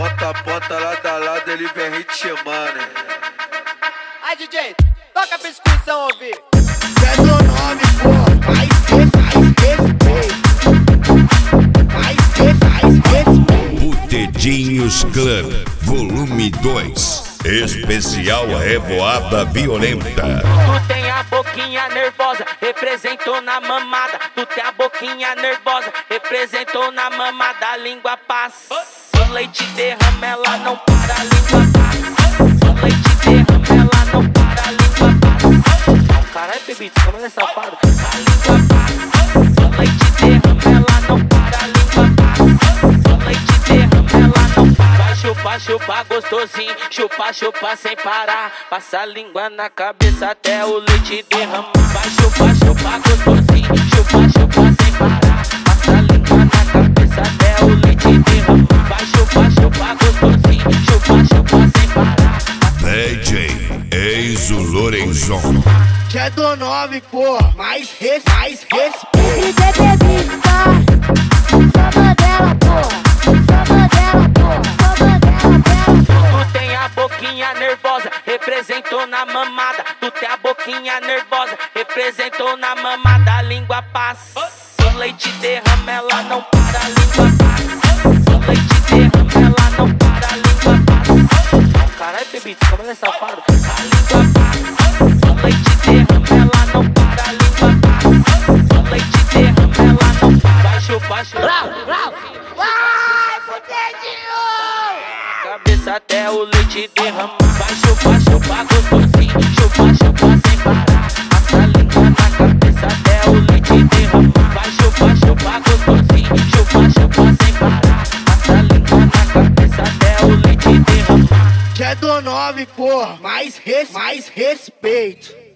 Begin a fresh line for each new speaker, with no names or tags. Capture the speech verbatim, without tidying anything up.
Ponta a ponta, lado a lado, ele vem ritmando, hein?
Aí, D J, toca pra inscrição ouvir.
É do nome, pô, mais respeito. Mais respeito.
Butedinhos Club, volume dois. Especial Revoada Violenta.
Tu tem a boquinha nervosa, representou na mamada. Tu tem a boquinha nervosa, representou na mamada. A língua passa, o leite derrama, ela não para, a língua passa. O leite derrama, ela não para, a língua passa. Caralho, bebê, como ela é safado. A língua passa, o leite derrama, ela não para, a língua passa. O leite derrama, ela não para. Vai chupar, chupar gostosinho, chupar, chupar sem parar. Passa a língua na cabeça até o leite derramar. Vai chupar, chupar gostosinho, chupar, chupar sem parar. Passa a língua na cabeça até o leite derramar. Vai chupar, chupar gostosinho, chupar, chupar sem parar.
D J Enzo Lorenzon.
Que é do nome, pô, mais res, mais respeito.
D J bebista, samba dela, pô, samba dela, pô, samba dela, dela.
Tu tem a boquinha nervosa, representou na mamada. Tu tem a boquinha nervosa, representou na mamada. A língua passa, o leite derrama, ela não para, a língua passa. O leite derrama, ela não para, a língua passa. Caralho, bebê, como ela é safado. A língua passa, o leite derrama, ela não para, a língua passa. O leite derrama, ela não para. Vai chupar, chupar.
Vai, fudedinho!
Cabeça até o leite derramar. Vai chupar, chupar gostosinho, chupar, chupar sem parar. Passa a língua na cabeça até o leite derramar. Vai chupar, chupar gostosinho, chupar, chupar sem parar. Passa a língua na cabeça até o leite derramar.
Que é do nome, pô, mais res, mais respeito.